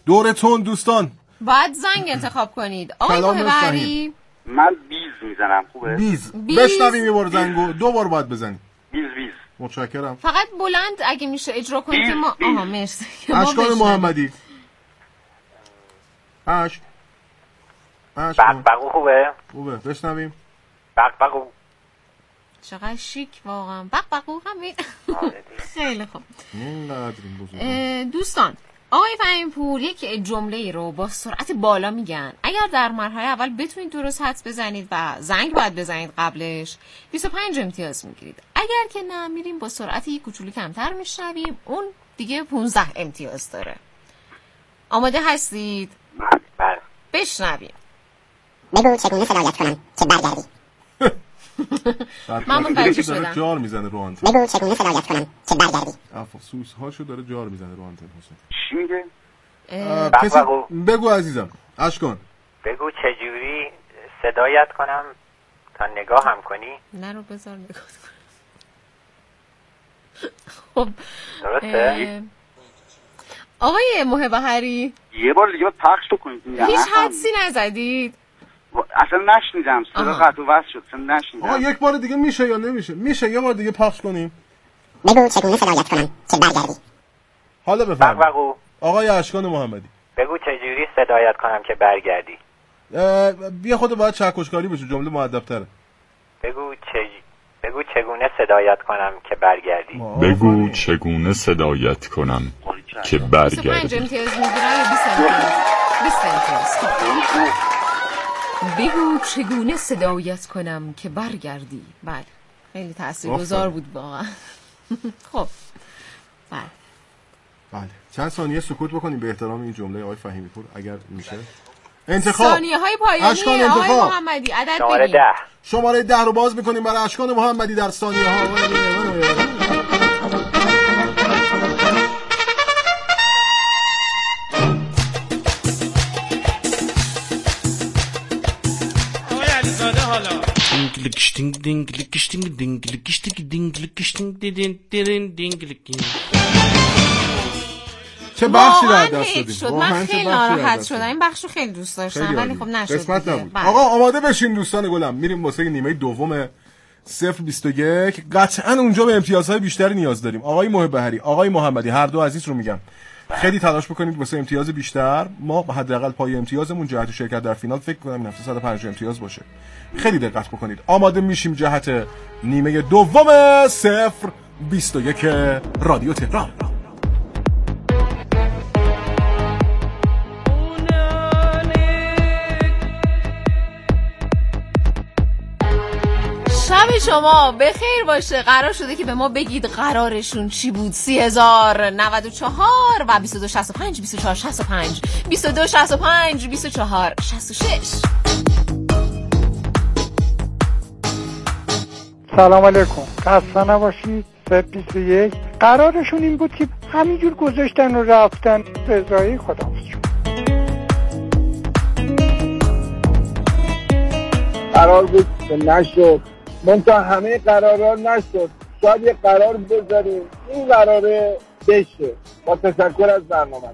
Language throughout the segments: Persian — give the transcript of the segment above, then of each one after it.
دورتون دوستان. باید زنگ انتخاب کنید. آقای محبری من بیز میزنم. خوبه؟ بیز. بشنویم یه بار زنگو 2 بار باید بزنی. بیز. متشکرم. فقط بلند اگه میشه اجرا کنید که ما آها مرسی. اشکان محمدی. بقبقو خوبه بشنویم. بقبقو چقدر شیک واقعا. بقبقو همین. خیلی خوب. دوستان آقای فهیم‌پور یک جمله ای رو با سرعت بالا میگن. اگر در مرحله اول بتونید درست حدس بزنید و زنگ باید بزنید قبلش 25 امتیاز میگیرید. اگر که نه میریم با سرعت یک کوچولو کمتر میشنویم، اون دیگه 15 امتیاز داره. آماده هستید؟ بله. بشنویم. بگو چگونه صدایت کنم که برگردی. من متوجه شدم. جار میزنه رو آنتن. بگو چگونه صدایت کنم که برگردی. افسوس هاشو داره جار میزنه رو آنتن. حسین چی میگه؟ بگو عزیزم. اشکان بگو چجوری صدایت کنم تا نگاه هم کنی. نه رو بذار نگاه کنم. خب درسته؟ آقای محبهری یه بار دیگه پخش کنید. هیچ حدسی نزدید؟ اصلا نشنیدم. صدا قطع و وصل شد. اصلا نشنیدم. آقا یک بار دیگه میشه یا نمیشه؟ میشه یه بار دیگه پخش کنیم. بگو چگونه صدایت کنم که برگردی. حالا بفرمایید. بقبقو آقای اشکان محمدی. بگو چجوری صدایت کنم که برگردی. بیا خود باید چکشکاری بشه، جمله مؤدب‌تره. بگو چگونه صدایت کنم که برگردی. بگو چگونه صدایت کنم که برگردی. 25 امتیاز میگیرم یا 20 امتیاز؟ 20 امتیاز. بگو چگونه صدایت کنم که برگردی. بله خیلی تاثیرگذار بود واقعا. خب بله چند ثانیه سکوت بکنیم به احترام این جمله آقای فهیمی‌پور اگر میشه. انتخاب ثانیه‌های پایانی آقای محمدی عدد بگید. شماره 10 رو باز می‌کنیم برای اشکان محمدی در ثانیه‌ها. چه بخشی رو دست دادیم. من خیلی ناراحت شدم. این بخشو خیلی دوست داشتم ولی خب نشد. قسمت نبود. آقا آماده بشین دوستان گلم. میریم واسه نیمه دوم 021. قطعا اونجا به امتیازهای بیشتری نیاز داریم. آقای محبهری، آقای محمدی، هر دو عزیز رو میگم خیلی تلاش بکنید واسه امتیاز بیشتر. ما حداقل پای امتیازمون جهت شرکت در فینال فکر کنم این هفته 150 امتیاز باشه. خیلی دقت بکنید. آماده میشیم جهت نیمه دوم 021 رادیو تهران. شب شما بخیر باشه. قرار شده که به ما بگید قرارشون چی بود. 30,094 و 2265 2465 2265 2466. سلام علیکم. خسته نباشید. 21 قرارشون این بود که همینجور گذاشتن و رفتن. رضایی خداحافظ. قرار بود که نشد. منتها همه قرارا نشد. شاید یه قرار بذاریم این قراره بشه. با تشکر از برنامه.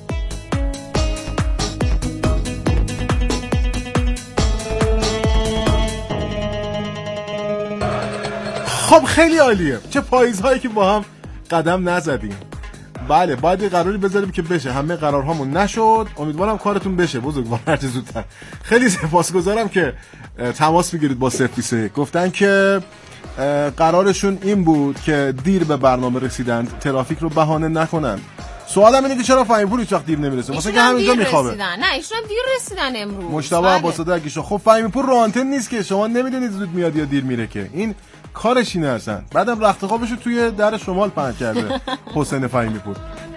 خب خیلی عالیه. چه پاییزهایی که با هم قدم نزدیم. بله باید یه قراری بذاریم که بشه. همه قرارهامون نشد. امیدوارم کارتون بشه بزرگوار هر چه زودتر. خیلی سپاسگزارم که تماس میگیرید با 021. گفتن که قرارشون این بود که دیر به برنامه رسیدن، ترافیک رو بهانه نکنن. سوالم اینه که چرا فهیم‌پور هیچ وقت دیر نمیرسه؟ واسه که همینجا میخوابه. نه ایشون دیر رسیدن امروز. مجتبی عباس‌زاده اگه خب فهیم‌پور رو آنتن نیست که شما نمیدونید زود میاد یا دیر میره که. این کارش اینه اصلا. بعدم رخت خوابشو توی در شمال پهن کرده حسین فهیمی‌پور.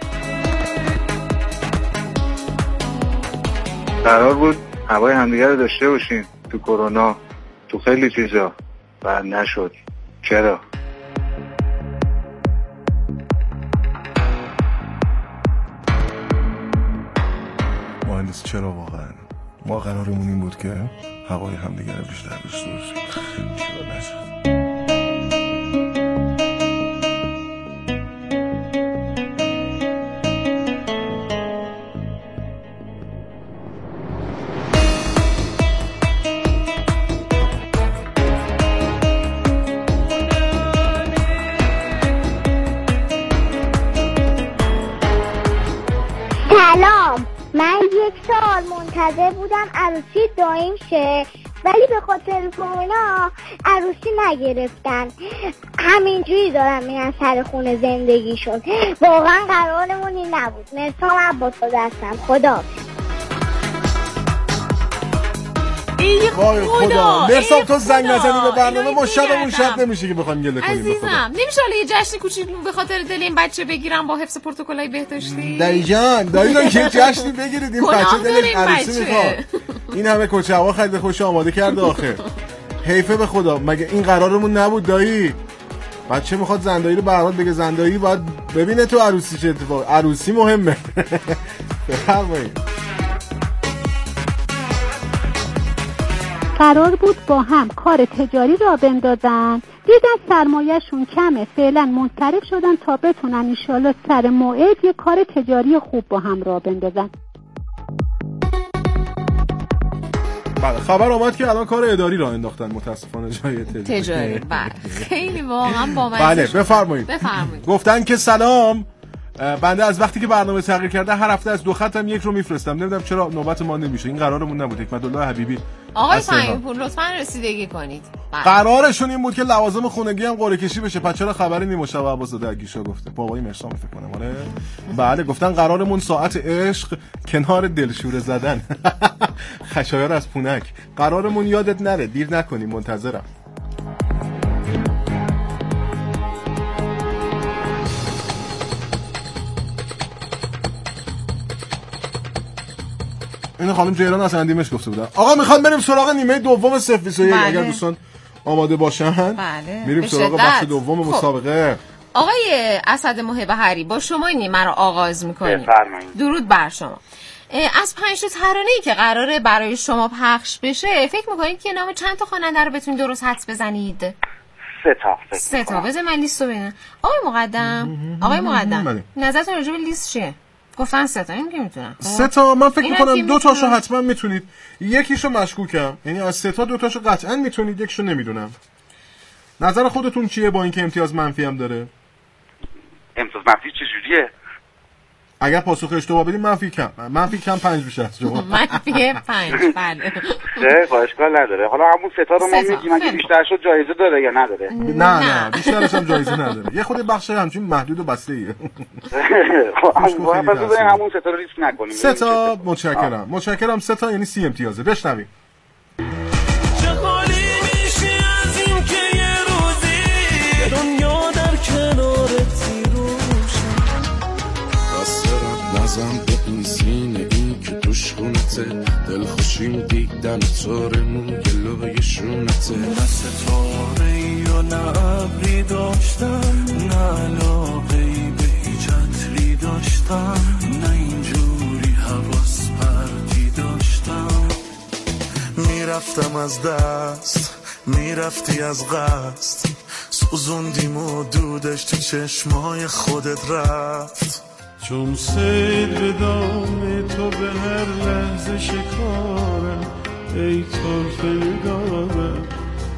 قرار بود هوای همدیگه رو داشته باشیم تو کرونا، تو خیلی چیزا و نشد. چرا؟ مهندس چرا واقعا؟ ما قرارمون این بود که هوای همدیگه رو بیشتر داشته باشیم. چرا نشد؟ سلام، من 1 سال منتظر بودم عروسی دایم شه، ولی به خاطر کرونا عروسی نگرفتن. همینجوری دارم میرن سر خونه زندگیشون. واقعا قرارمون این نبود. مرسام عباس هستم. خدا وای خدا. مرسام تو زنگ نزنی به برنامه ما شبمون شب نمیشه که بخوایم گله کنیم. عزیزم نمیشه حالا یه جشن کوچیک به خاطر دل این بچه بگیرم با حفظ پروتکلای بهداشتی؟ دایی جان یه جشنی بگیرید. این بچه دلش عروسی میخواد. این همه کوچه هوا خرید خوش آماده کرده آخه. حیفه به خدا. مگه این قرارمون نبود دایی؟ بچه میخواد زندایی رو برات بگه زندایی باید ببینه تو عروسی چه اتفاق. عروسی مهمه. بفرمایید. قرار بود با هم کار تجاری را بندازن، دیدن سرمایه‌شون کمه، فعلا منصرف شدن تا بتونن انشالله سر موعد یه کار تجاری خوب با هم را بندازن. بله خبر آمد که الان کار اداری را انداختن متاسفانه جای تجاری. بله خیلی واقعا با من. بله بفرمایید. گفتن که سلام، بنده از وقتی که برنامه تغییر کرده هر هفته از 2 خطم 1 رو میفرستم. نمیدونم چرا نوبت ما نمیشه. این قرارمون نبود. حکمت‌الله حبیبی آقای فهیم‌پور لطفاً رسیدگی کنید. قرارشون این بود که لوازم خونگی هم قرعه کشی بشه. پس چرا خبری نیست؟ مشتاق عباس‌زاده گیشا گفته. بابای مرسام فکر کنم. آره بله گفتن قرارمون ساعت عشق کنار دلشوره زدن. خشایار از پونک. قرارمون یادت نره. دیر نکنی. منتظرم. این خانم جیران از اندیمش گفته بودن. آقا میخوام بریم سراغ نیمه دوم 021. اگر دوستان آماده باشن میریم سراغ بخش دوم مسابقه. آقای اسد محب هری با شما نیمه رو آغاز میکنیم. درود بر شما. از 5 تا ترانه‌ای که قراره برای شما پخش بشه فکر میکنید که نام چند تا خواننده رو بتونید درست حدس بزنید؟ 3 تا. بذار من لیستو ببینم. آقای مقدم نظرتون راجع به لیست چیه؟ گفتن 3 تا. این که میتونم 3 تا. من فکر میکنم 2 تاشو حتما میتونید. یکیشو مشکوکم. یعنی از 3 تا 2 تاشو قطعا میتونید. یکیشو نمیدونم. نظر خودتون چیه با اینکه امتیاز منفی هم داره؟ امتیاز منفی چجوریه؟ اگر پاسخ اشتباه بدیم منفی کم 5 میشه از شما. منفی 5 بله. اشکال نداره. حالا همون 3 تا رو ما میگیم اگه بیشتر شد جایزه داره یا نداره؟ نه بیشترش هم جایزه نداره. یه خود بخش همچین محدود و بسته-ایه. همون 3 تا رو ریسک نکنیم. 3 تا. متشکرم. 3 تا یعنی 30 امتیازه. بشنویم. چه حالی میشه از این که یه روزی دنیا در کنارت نزم به این سینه این که توش خونته دلخوشیم دیدن تاره موی لای شونته نه ستاره یا نه ابری داشتم نه علاقه‌ای به هیچ عطری داشتم نه اینجوری حواس پرتی داشتم میرفتم از دست میرفتی از قصد سوزوندیم و دودش تو چشمای خودت رفت چون سید به دام تو به هر لحظه شکارم ای طرف نگارم.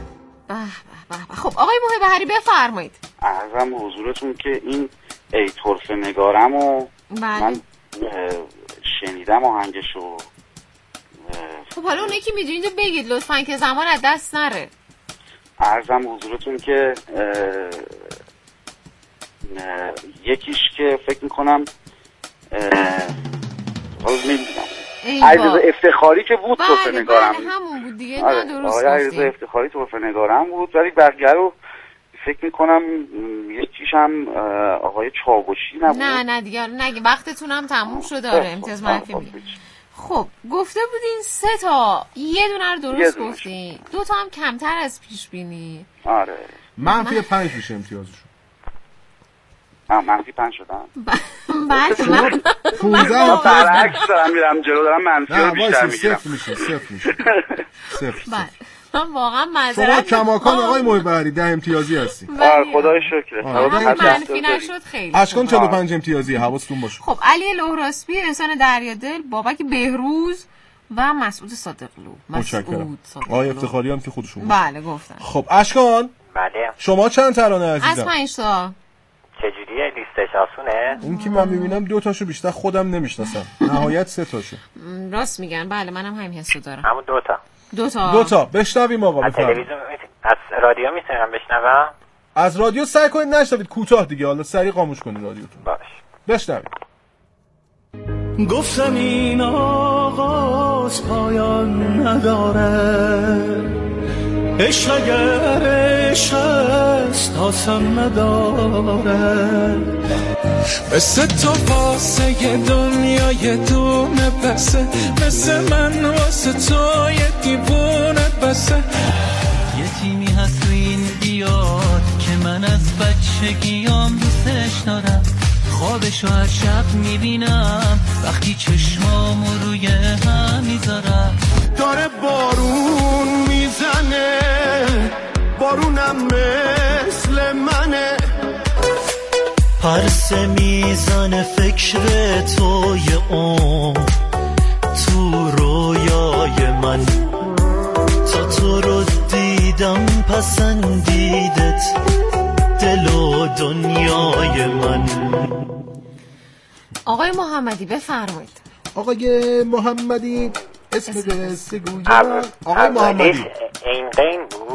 خب آقای محب هری بفرمایید. عرضم به حضورتون که این ای طرف نگارم و من شنیدم آهنگشو. خب حالا اونایی که میدونید رو بگید لطفاً که زمان از دست نره. عرضم به حضورتون که یکیش که فکر میکنم حالا نمیدونم عزیز افتخاری که بود طرف نگارم. همون بود دیگه. نه درست عزیز افتخاری طرف نگارم بود. ولی بقیه رو فکر میکنم یکیش هم آقای چاوشی نبود. نه دیگه نگه وقتتون هم تموم شده. آره امتیاز منفی میگه. خب گفته بودین 3 تا یه دونه رو درست گفتین. 2 تا هم کمتر از پیش بینی. آره منفی 5 میشه امتیازشون. منفی 5 شدم. بله 15 برعکس دارم میرم جلو دارم منفی رو بیشتر میگیرم. صفر میشه. بله من واقعا معذرت شما کماکان آقای محب هری 10 امتیازی هستی. خدای شکر. منفی نشد خیلی. اشکان 45 امتیازی. حواستون باشه. خب علی لهراسبی، احسان دریادل، بابک بهروز و مسعود صادقلو. متشکرم. آقای افتخاری هم که خودشون. بله گفتن. خب اشکان بله شما چند ترانه عزیزم؟ از 5 تا چجوریه لیستش آسونه؟ این که من میبینم 2 تاشو بیشتر خودم نمیشناسم، نهایت 3 تاشو. راست میگن، بله منم همین حسو دارم. همون 2 تا. 2 تا بشنویم آقا. از تلویزیون از رادیو میتونم بشنوم؟ از رادیو سعی کنید نشنوید، کوتاه دیگه، حالا سریع خاموش کنید رادیوتون. باش. بشنوید. گفتم این آغاز پایان نداره، عشق اگر عشق است آسان نداره، مثل تو واسه دنیای دونه بسه، مثل من واسه تو یه دیوونه بسه. یه تیمی هست تو این بیاد که من از بچگیام دوستش دارم، خوابشو هر شب میبینم وقتی چشمامو روی هم میذارم. داره بارون میزنه، بارونم مثل منه، پرسه میزنه فکر توی تو رویای من، تا تو رو دیدم پسندیدت دل و دنیای من. آقای محمدی بفرمایید. آقای محمدی اسم قصه گویا. آقای محمدی این قین بود.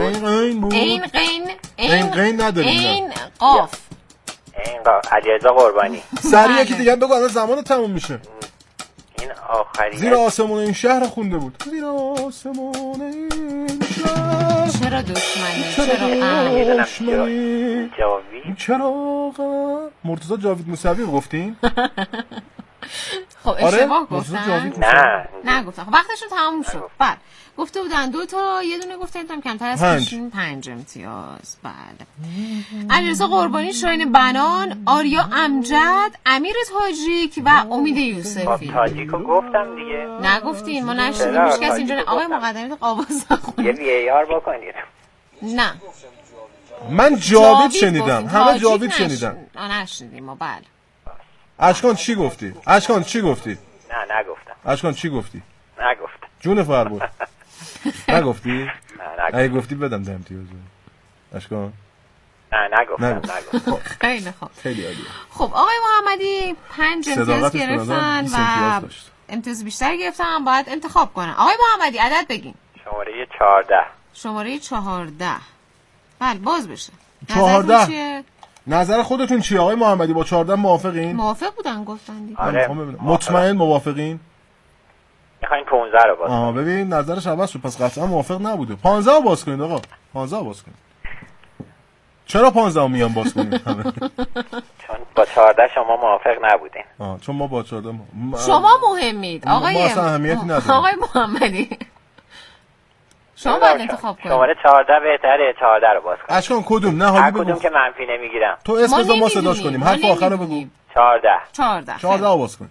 این قین نداریم. این قاف. علیرضا قربانی. سریع یکی دیگه بگو الان زمان تموم میشه. این آخری زیر آسمون این شهر خونده بود. زیر آسمون این شهر. چرا دشمنی؟ چرا دشمنی؟ چرا مرتضی جاوید موسوی گفتین؟ خب اشتباه گفتن. نه گفتن. خب وقتشون تموم شد. بعد گفته بودن 2 تا، یه دونه گفتن کمتر از پیشین 5 امتیاز. بله. علیرضا قربانی، شاهین بنان، آریا امجد، امیر تاجیک و امید یوسفی. تاجیکو گفتم دیگه. نگفتین، ما نشدیم. هیچ کسی اینجا آقای مقدمی آواز نخونید. یه بی‌آر بکنید. نه. من جاوید شنیدم. همه جاوید شنیدن. نشنیدیم ما. بله. اشکان چی گفتی؟ نه نگفتم. اشکان چی گفتی؟ نگفتم. جون فربود. نگفتی؟ نه نگفتم. اگه گفتی بدم 10 امتیاز. اشکان نه نگفتم. خیلی خوب. خیلی عالیه. خب آقای محمدی 5 امتیاز گرفتن و امتیاز بیشتر گرفتن، باید انتخاب کنن. آقای محمدی عدد بگین. شماره 14. بله باز بشه. 14. نظر خودتون چیه آقای محمدی؟ با 14 موافقین؟ موافق بودن گفتن دیگه. آره. مطمئن موافقین؟ میخواین 15 رو باز کنید. ببین نظرش عوض شد، پس قطعا موافق نبوده. 15 رو باز کنید آقا. 15 باز کنید. چرا 15 رو میان باز کنید؟ چون با 14 شما موافق نبودین. چون ما با 14 شما مهمید آقای. ما اصلا اهمیتی نداریم. آقای محمدی شما باید انتخاب کنید. شماره 14 بهتره. 14 رو باز کنید. اشکان کدوم؟ نه هر کدوم که منفی نمیگیرم. تو اسم بذار ما صداش کنیم. حرف آخر رو بگو. 14 رو باز کن.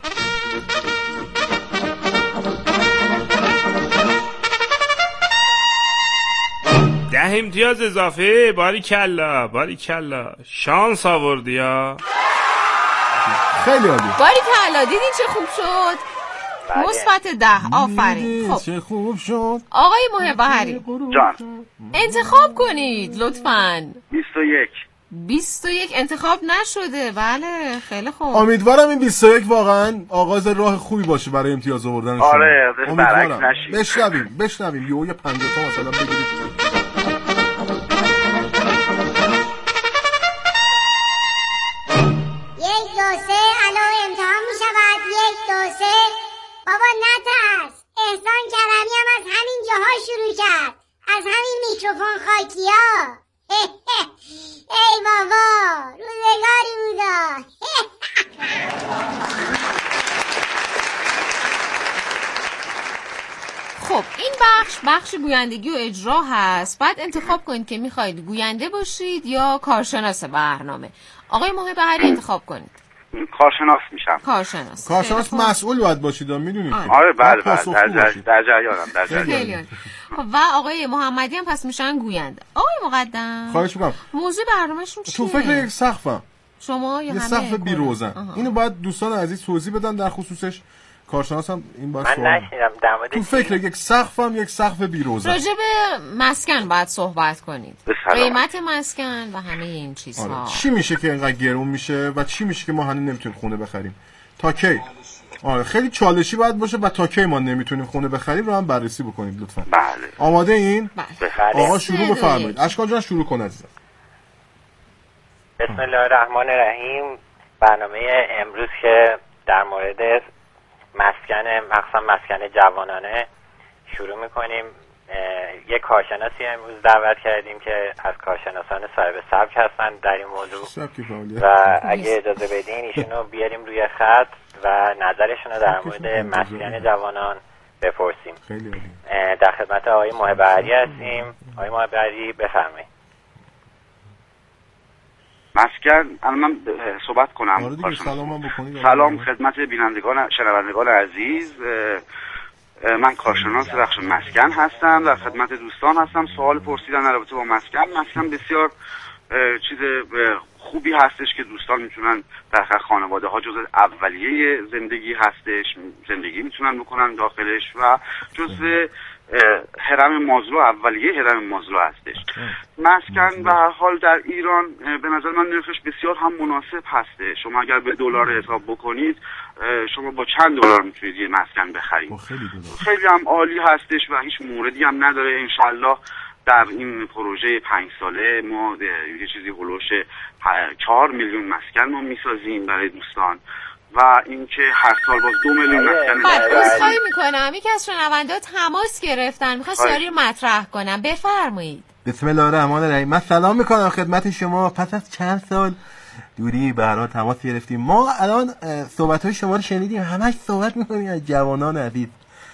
ده امتیاز اضافه. باریکلا شانس آوردی ها. خیلی عالی. باریکلا. دیدین چه خوب شد؟ مثبت 10. آفرین. خب چه خوب شد. آقای محب بهری جان انتخاب کنید لطفاً. 21 انتخاب نشده. بله خیلی خوب. امیدوارم این 21 واقعا آغاز راه خوبی باشه برای امتیاز آوردن شما. آره برعکس نشید. بشنویم یه 50 تا مثلا بگیرید. بابا نترس، احسان کرمی هم از همین جاها شروع کرد، از همین میکروفون خاکیا. ای بابا روزگاری بودا. خب این بخش گویندگی و اجرا هست. بعد انتخاب کنید که میخواید گوینده باشید یا کارشناس برنامه. آقای محب بهری انتخاب کنید. کارشناس میشم. کارشناس مسئول باید باشید میدونید. آره بله در جریانم. و آقای محمدی هم پس میشن گوینده. آقای مقدم خواهش میکنم. موضوع برنامه‌شون چیه؟ تو فکر یک سقفم. شما یا یه همه سقف بیروزن. اینو باید دوستان عزیز توضیح بدن در خصوصش. کارشناس هم این باید من نشیدم در مورد تو فکر یک سقف هم یک سقف بیروزه. راجع به مسکن باید صحبت کنید، قیمت مسکن و همه این چیزها. آره. چی میشه که اینقدر گرون میشه و چی میشه که ما هنوز نمیتونیم خونه بخریم؟ تا کی؟ آره خیلی چالشی باید باشه و تا کی ما نمیتونیم خونه بخریم رو هم بررسی بکنید لطفا. بله. آماده این؟ بله. آقا شروع بفرمایید. اشکان جان شروع کن عزیزم. بسم الله الرحمن الرحیم. برنامه امروز که در مورد مسکن، مخصوصا مسکن جوانانه شروع میکنیم. یک کارشناسی امروز دعوت کردیم که از کارشناسان صاحب سبک هستن در این موضوع و اگه اجازه بدین ایشونو بیاریم روی خط و نظرشون رو در مورد مسکن جوانان بپرسیم. در خدمت آقای محب علی هستیم. آقای محب علی بفرمایید. مسکن الان من صحبت کنم. سلام خدمت بینندگان شنوندگان عزیز. من کارشناس بخش مسکن هستم، در خدمت دوستان هستم. سوال پرسیدن در رابطه با مسکن بسیار چیز خوبی هستش که دوستان میتونن در خانواده ها جز اولیه زندگی هستش، زندگی میتونن بکنن داخلش و جز هرم مازلو، اولیه هرم مازلو هستش. مسکن به هر حال در ایران به نظر من نرخش بسیار هم مناسب هسته. شما اگر به دلار حساب بکنید شما با چند دلار میتونید یه مسکن بخرید. خیلی هم عالی هستش و هیچ موردی هم نداره. انشالله در این پروژه 5 ساله ما یه چیزی هلوش 4 میلیون مسکن ما میسازیم برای دوستان و اینکه هر سال باز 2 میلیون مسکن. عذرخواهی میکنم یکی از شنونده‌ها تماس گرفتن، می‌خواست سوالی رو مطرح کنم. بفرمایید. بسم الله الرحمن الرحیم. من سلام میکنم خدمت شما. پس از چند سال دوری به هر حال تماس گرفتیم. ما الان صحبت‌های شما رو شنیدیم، همش صحبت می‌کنیم از جوانان عزیز.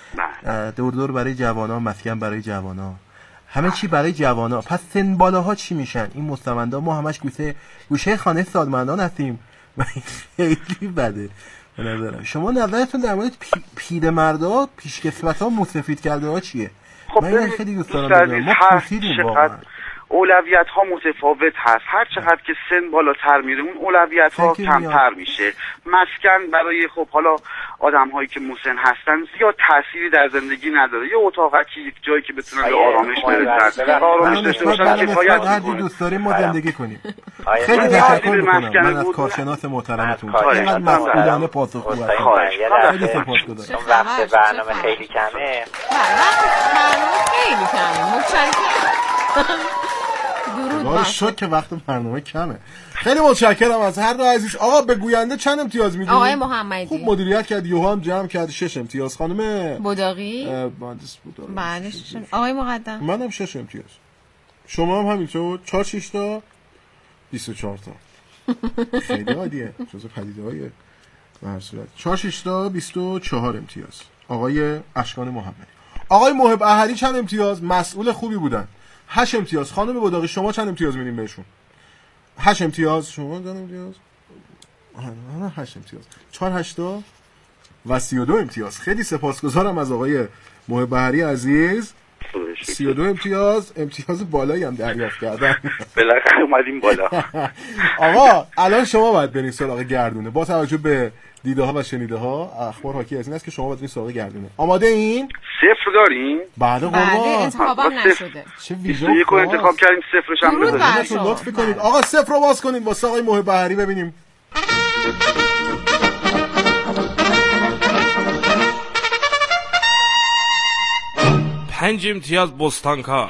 دور برای جوانان، مسکن برای جوانان، همه چی برای جوانان. پس سن بالاها چی میشن؟ این مستمندا ما همش گوشه خانه سالمندان هستیم. خیلی بده به نظرم. شما نظرتون در مورد پیرمردا، پیشکسوت‌ها، مسفید کرده ها چیه؟ خب من خیلی دوست دارم بدونم. ما پرسیدیم واقعا اولویت ها متفاوت هست. هر چقدر که سن بالاتر میره اون اولویت ها کمتر میشه. مسکن برای خب حالا آدم هایی که مسن هستن زیاد تأثیری در زندگی نداره. یه اتاقکی، یک جایی که بتونن به آرامش برسن، آرامش داشته باشن کفایت هر چی دوست داریم ما زندگی کنیم. خیلی تشکر میکنم من از کارشناس محترمتون. اینقدر مسئولانه پاسخگو هستید. خیلی سپاسگزارم. وقت برنامه خیلی کمه. برنامه خیلی کمه. متشکرم. درود شد که وقت برنامه کمه. خیلی متشکرم از هر دو عزیز. آقا به گوینده چند امتیاز میدید؟ آقای محمدی خوب مدیریت کرد، یوها هم جمع کرد. 6 امتیاز. خانم بوداقی مهندس بوداقی. بله. آقای مقدم منم 6 امتیاز. شما هم همینطور 4 6 تا 24 تا. خیلی عالیه. جزو پدیده‌های به هر صورت 4 6 تا 24 امتیاز. آقای اشکان محمدی. آقای محب احری چند امتیاز؟ مسئول خوبی بودن. 8 امتیاز. خانم بوداقی شما چند امتیاز میدین بهشون؟ 8 امتیاز. شما چند امتیاز؟ 8 امتیاز. 4 8 تا و 32 امتیاز. خیلی سپاسگزارم از آقای محب احری عزیز. 32 امتیاز. امتیاز بالایی هم دریافت کردن. بالاخره اومدیم بالا. آقا الان شما باید برین سراغ گردونه. با توجه به دیده ها و شنیده ها اخبار حاکی از این است که شما باید برین سراغ گردونه. آماده این؟ صفر دارین؟ بله قربان. انتخابم نشده. چه ویژه یک انتخاب کردیم صفرش هم بزنید. لطف کنید آقا صفر رو باز کنید واسه آقای محب احری ببینیم. پنج امتیاز بستانکار.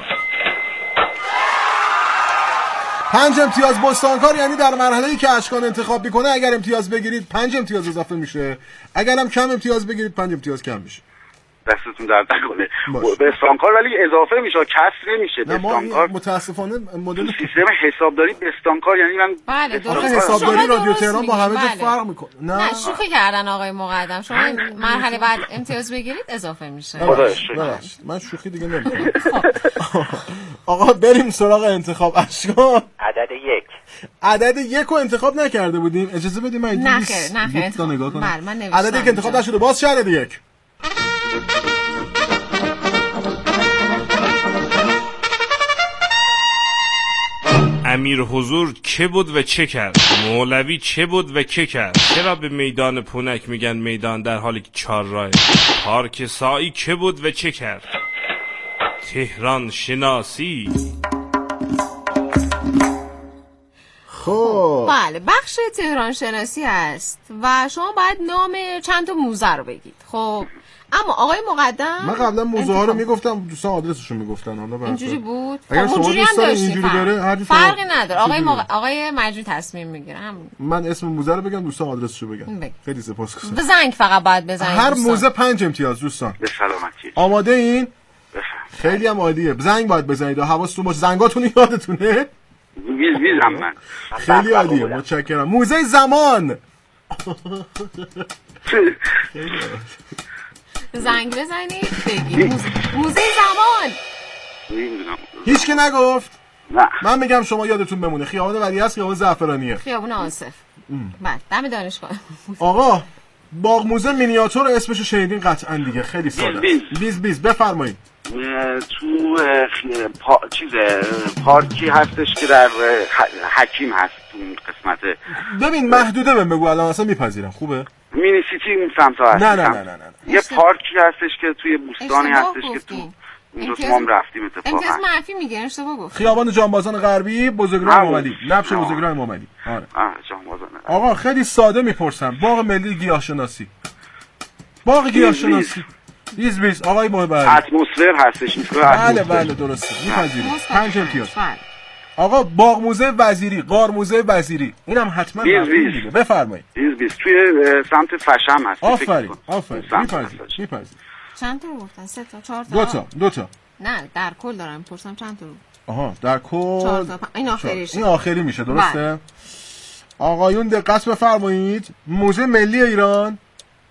5 امتیاز بستانکار، یعنی در مرحله‌ای که اشکان انتخاب میکنه اگر امتیاز بگیرید 5 امتیاز اضافه میشه، اگر هم کم امتیاز بگیرید 5 امتیاز کم میشه. دستتون درد نکنه. بستانکار ولی اضافه میشه، کسر نمیشه. بستانکار متاسفانه مدل سیستم حسابداری بستانکار، یعنی من بله درست. حسابداری رادیو تهران با همه جا فرق میکنه. نه شوخی کردن آقای مقدم. شما مرحله بعد امتیاز بگیرید اضافه میشه. من شوخی دیگه نمیکنم. آقا بریم سراغ انتخاب اشکان. عدد 1. عدد 1 رو انتخاب نکرده بودیم. اجازه بدید من نه انتخاب نگاه کنم. عدد 1 انتخاب نشده. باز چه عدد 1؟ 5 امیر حضور که بود و چه کرد؟ مولوی چه بود و چه کرد؟ چرا به میدان پونک میگن میدان در حالی که 4 راه؟ پارک سایی که بود و چه کرد؟ تهران شناسی. خب بله، بخش تهران شناسی است و شما باید نام چند تا موزه رو بگید. خب اما آقای مقدم، من قبلا موزه ها رو میگفتم، دوستان آدرسشون میگفتن. حالا اینجوری بود. اگر شما دوست دارید اینجوری بره فرقی نداره. آقای مجید تصمیم میگیره. من اسم موزه رو بگم، دوستان آدرسشو بگن. خیلی سپاسگزارم. به زنگ فقط باید بزنید. هر موزه 5 امتیاز دوستان. به سلامتی. آماده این؟ خیلی هم عالیه. زنگ باید بزنید. حواستون باشه زنگاتون یادتونه. ویزم من. خیلی عالیه. متشکرم. موزه زمان. زنگ بزنید بگید. موزه زمان. هیچ که نگفت؟ نه. من میگم شما یادتون بمونه. خیابان ولیعصر، خیابان زعفرانیه. خیابان آصف. بله، دم دانشگاه. آقا باغ موزه مینیاتور اسمشو شنیدین قطعا دیگه. خیلی ساده. 20 بفرمایید. تو پارکی هستش که در حکیم هست تو قسمت. ببین محدوده بگو الان اصلا میپذیرم. خوبه؟ مینی سیتی اون سمت هست. نه. یه پارکی هستش که توی بوستانی هستش که تو اونجا ما هم رفتیم اتفاقا. امتیاز منفی میگه، اشتباه گفت. خیابان جانبازان غربی، بزرگراه محمدی. نبش بزرگراه محمدی. آره. جانبازان. آقا خیلی ساده میپرسم. باغ ملی گیاهشناسی. باغ گیاهشناسی. 20 آقای محبت. اتمسفر هستش. بله درسته. میپذیرم. 5 امتیاز. آقا باغ موزه وزیری، غار موزه وزیری. اینم حتما دیگه. بفرمایید. 20 توی سمت فشم هست. آفرین. میپذیرم. چند تا گفتن؟ 3 تا 4 تا؟ 2 تا. نه، در کل دارم میپرسم چند تا رو. آها، در کل 4 تا. این آخریشه. این آخری میشه، درسته؟ آقایون دقت بفرمایید. موزه ملی ایران.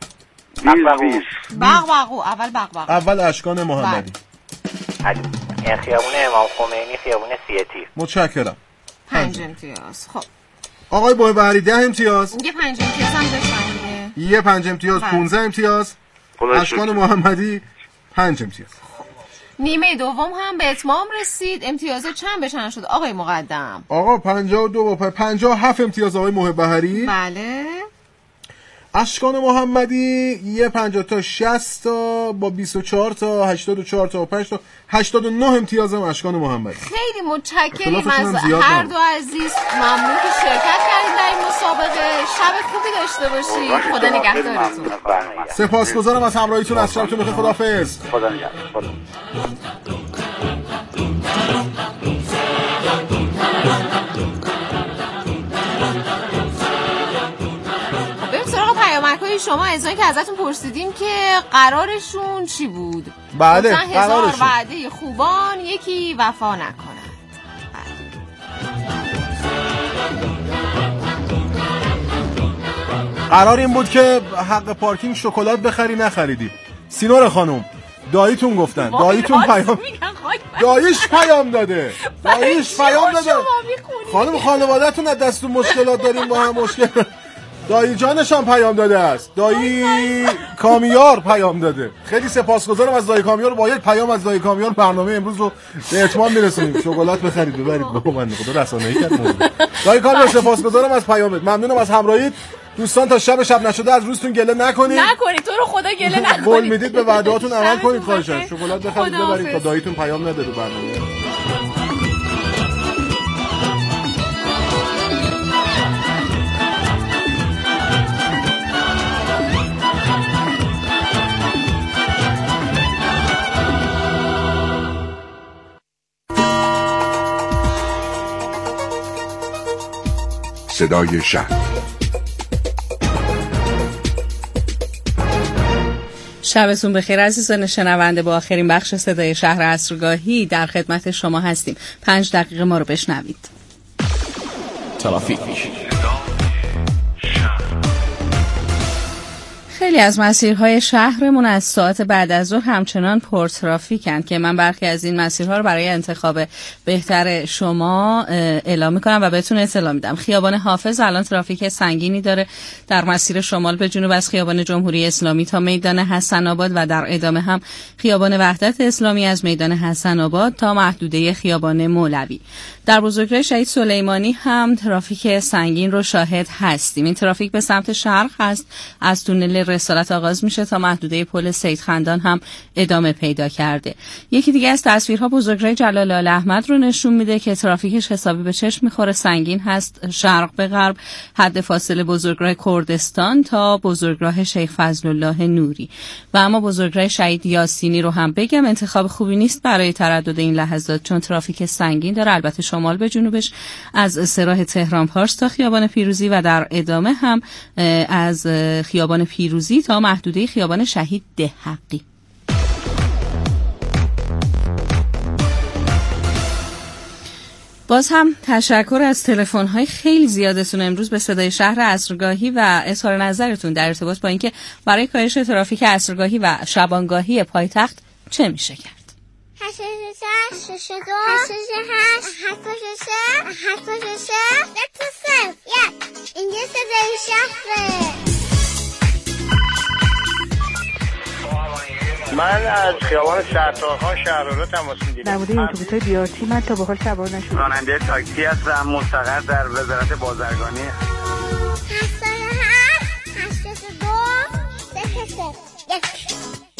بغبغو. اول اشکان محمدی. خیابون امام خمینی، خیابون سیتی. متشکرم. 5 امتیاز. خب آقای بهبهری 10 امتیاز. یه 5 امتیاز هم داشتن دیگه. یه 5 امتیاز. 15 امتیاز. اشکان محمدی 5 امتیاز. نیمه دوم هم به اتمام رسید. امتیاز چند بشن شد آقای مقدم؟ آقا 52 با 57 امتیاز آقای محبهری. بله. اشکان محمدی یه 50 تا 60 تا با 24 تا 84 تا 5 تا 89 امتیاز هم اشکان محمدی. خیلی متشکریم از هر دو عزیز. ممنون که شرکت کردید در این مسابقه. شب خوبی داشته باشید. خدا نگهدارتون. سپاسگزارم از همراهیتون. از شبتون بخیر. خداحافظ. خدا نگهدار. پیامک‌های شما از اینکه ازتون پرسیدیم که قرارشون چی بود. بله، هزار وعده خوبان یکی وفا نکند. قرار این بود که حق پارکینگ شکلات بخری، نخریدی. سینور خانم داییتون گفتن. داییتون داییش پیام داده. خانم خانواده‌تون از دست مشکلات داریم، با هم مشکل. دایی جانش هم پیام داده است. دایی کامیار پیام داده. خیلی سپاسگزارم از دایی کامیار. با یک پیام از دایی کامیار برنامه امروز رو به اتمام میرسونیم. شکلات بخرید ببرید. بابا من خدا رسانه‌ای کرد. دایی کامیار سپاسگزارم از پیامت. ممنونم از همراهیت. دوستان تا شب نشده از روزتون گله نکنید. تو رو خدا گله نکنید. قول میدید به وعدهاتون عمل کنید. خواهشاً شکلات بخرید ببرید تا داییتون پیام نده تو برنامه. صدای شهر. شبتون بخیر عزیزان شنونده. با آخرین بخش صدای شهر عصرگاهی در خدمت شما هستیم. 5 دقیقه ما رو بشنوید. ترافیک. خیلی از مسیرهای شهرمون از ساعت بعد از ظهر همچنان پرترافیکن که من برخی از این مسیرها رو برای انتخاب بهتر شما اعلام میکنم و بهتون اطلاع میدم. خیابان حافظ الان ترافیک سنگینی داره در مسیر شمال به جنوب از خیابان جمهوری اسلامی تا میدان حسن آباد و در ادامه هم خیابان وحدت اسلامی از میدان حسن آباد تا محدوده خیابان مولوی. در بزرگراه شهید سلیمانی هم ترافیک سنگین رو شاهد هستیم. این ترافیک به سمت شرق هست، از تونل رسالت آغاز میشه تا محدوده پل سید خندان هم ادامه پیدا کرده. یکی دیگه از تصویرها بزرگراه جلال آل احمد رو نشون میده که ترافیکش حسابی به چشم میخوره، سنگین هست شرق به غرب، حد فاصله بزرگراه کردستان تا بزرگراه شیخ فضل الله نوری. و اما بزرگراه شهید یاسینی رو هم بگم انتخاب خوبی نیست برای تردد این لحظات، چون ترافیک سنگین داره، البته شمال به جنوبش از سراح تهران پارس تا خیابان پیروزی و در ادامه هم از خیابان پیروزی تا محدوده خیابان شهید دهقی. باز هم تشکر از تلفن‌های خیلی زیادتون امروز به صدای شهر عصرگاهی و اظهار نظرتون در ارتباط با اینکه برای کاهش ترافیک عصرگاهی و شبانگاهی پایتخت چه میشه کرد. 8 اینجا صدای شهره. من از خیابان شهردارخان شهرآرا تماس میگیرم. در مورد اتوبوس‌های بیارتی من تا به حال سوار نشدم. راننده تاکسی هستم مستقر در وزارت بازرگانی. 82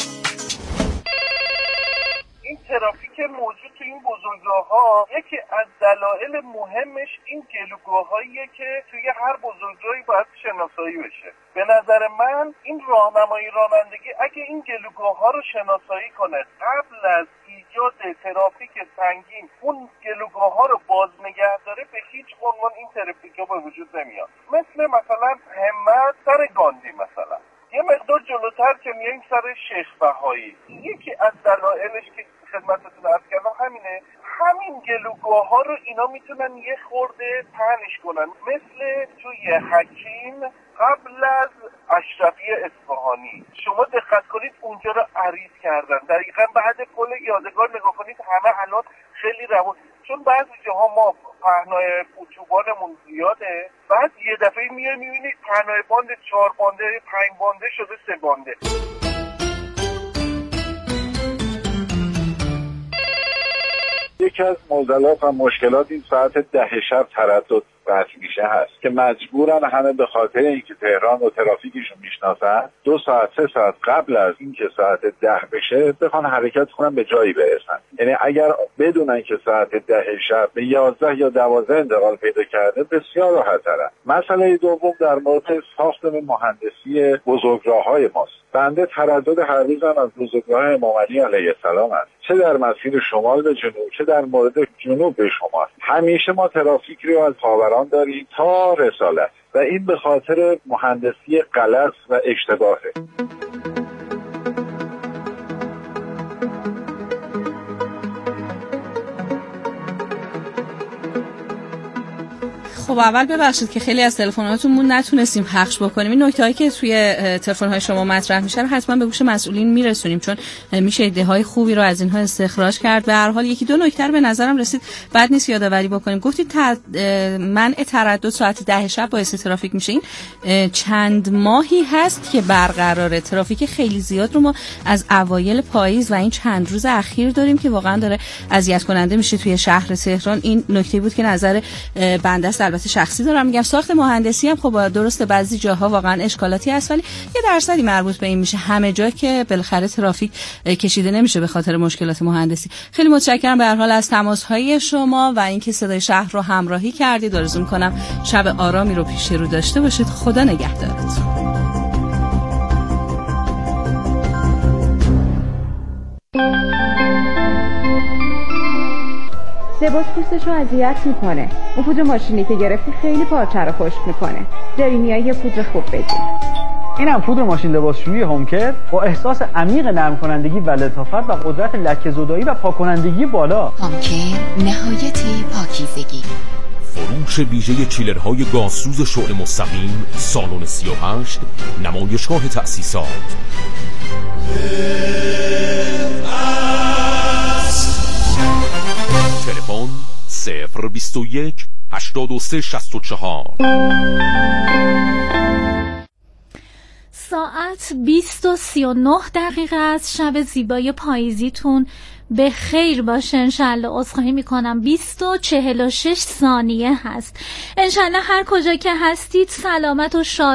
این ترافیک موجود تو این بزرگراه‌ها یکی از دلایل مهمش این گلوگاه‌هاییه که توی هر بزرگراهی باید شناسایی بشه. به نظر من این راهنمایی رانندگی اگه این گلوگاه‌ها رو شناسایی کنه قبل از ایجاد ترافیک سنگین اون گلوگاه‌ها رو باز نگه داره، به هیچ عنوان این ترافیک‌ها به وجود نمیاد. مثلا همت سر گاندی مثلا یه مقدار جلوتر که میایم سر شیخ بهایی، یکی از دلایلش که خدمتتون عرض کردم همینه. همین گلوگاه‌ها رو اینا میتونن یه خورده پهنش کنن، مثل توی حکیم قبل از اشرفی اصفهانی شما دقت کنید اونجا رو عریض کردن، دقیقاً بعد پل یادگار نگاه کنید همه الان خیلی روون، چون بعضی جاها ما پهنای اتوبانمون زیاده، بعد یه دفعه میای میبینید پهنای باند 4 بانده 5 بانده شده 3 بانده. یکی از معضلات و مشکلات این ساعت 10 شب تردد بحث میشه هست که مجبورن همه به خاطر اینکه تهران و ترافیکشون میشناسن 2 ساعت 3 ساعت قبل از اینکه ساعت 10 بشه بخوان حرکت کنن به جایی برسن. یعنی اگر بدونن که ساعت 10 شب به 11 یا 12 انتقال پیدا کرده بسیار راحت‌تره. مسئله دوم در مورد ساختم مهندسی بزرگراه‌های ماست. بنده تردد هر روزم از بزرگراه امام علی علیه السلام است، چه در مسیر شمال به جنوب چه در مورد جنوب به شمال. همیشه ما ترافیک رو از پاوران داریم تا رسالت و این به خاطر مهندسی غلط و اشتباهه. خب اول ببخشید که خیلی از تلفناتونمون نتونستیم پخش بکنیم. این نکته‌هایی که توی تلفن‌های شما مطرح میشه حتما به گوش مسئولین میرسونیم، چون میشه ایده‌های خوبی رو از اینها استخراج کرد. به هر حال یکی دو نکته رو به نظرم رسید بد نیست یادآوری بکنیم. گفتید منع تردد ساعت 10 شب باعث ترافیک میشه. این چند ماهی هست که برقراره. ترافیک خیلی زیاد رو ما از اوایل پاییز و این چند روز اخیر داریم که واقعا داره اذیت کننده میشه توی شهر تهران. این نکته بود که نظر بنده است، البته شخصی دارم میگم. ساخت مهندسی هم خب درسته بعضی جاها واقعا اشکالاتی هست، ولی یه درصدی مربوط به این میشه. همه جا که بالاخره ترافیک کشیده نمیشه به خاطر مشکلات مهندسی. خیلی متشکرم به هر حال از تماس‌های شما و اینکه صدای شهر رو همراهی کردید. آرزو می‌کنم شب آرامی رو پیش رو داشته باشید. خدا نگهدارتون. لباس پوستشو اذیت میکنه. اون پودر ماشینی که گرفتی خیلی پارچه رو خشک میکنه. جایی میای یه پودر خوب بگیر. اینم پودر ماشین لباسشویی هومکر با احساس عمیق نرم کنندگی و لطافت و قدرت لکه زدایی و پاک کنندگی بالا. هومکر نهایت پاکیزگی. فروش ویژه چیلرهای گازسوز شعله مستقیم، سالن 38، نمایشگاه تأسیسات. تلفن 021 83 64. ساعت 20:39 از شب زیبای پاییزیتون به خیر باشه. انشالله عذرخواهی میکنم 20:46 هست. انشالله هر کجا که هستید سلامت و شاد